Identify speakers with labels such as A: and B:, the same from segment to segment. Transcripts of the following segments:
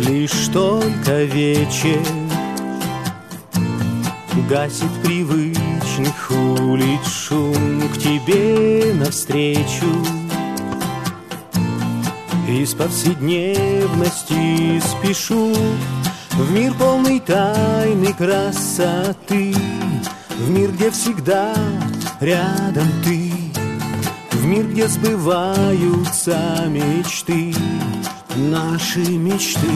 A: Лишь только вечер гасит привычных улиц шум, к тебе навстречу из повседневности спешу в мир полный тайны красоты, в мир, где всегда рядом ты, в мир, где сбываются мечты, наши мечты.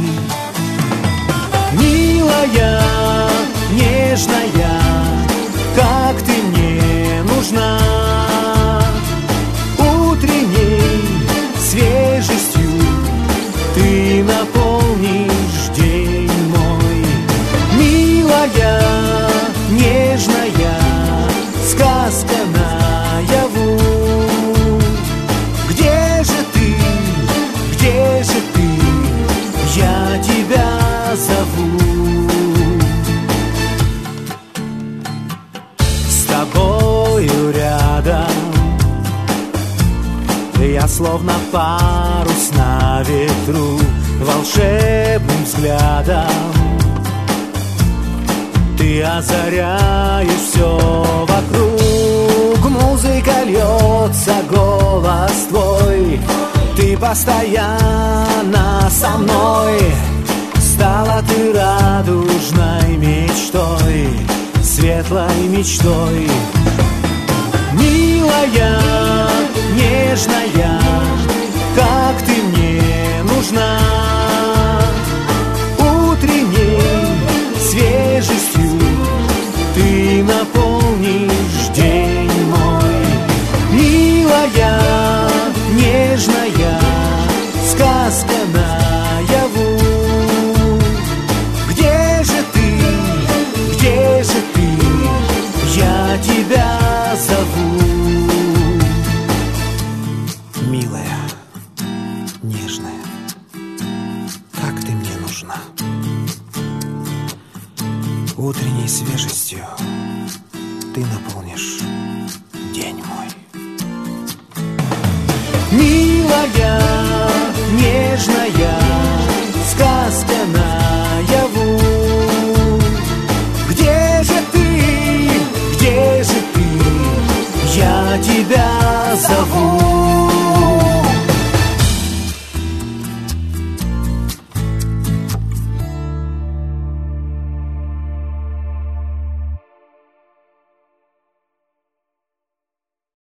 A: Милая, нежная, как ты мне нужна, утренней свежестью ты наполнишь день мой. Милая, нежная, сказка наяву. Где же ты, где же ты, я тебя зову. С тобою рядом я словно парус на ветру, волшебным взглядом ты озаряешь все вокруг. Музыка льется, голос твой, ты постоянно со мной. Стала ты радужной мечтой, светлой мечтой. Милая, нежная, как ты мне нужна, утренней свежестью ты наполнишь день мой. Милая, нежная, сказка наяву. Где же ты, где же ты, я тебя зову. Милая, нежная, как ты мне нужна, утренней свежестью ты наполнишь день мой. Милая, нежная, сказка наяву. Где же ты, где же ты, я тебя зову.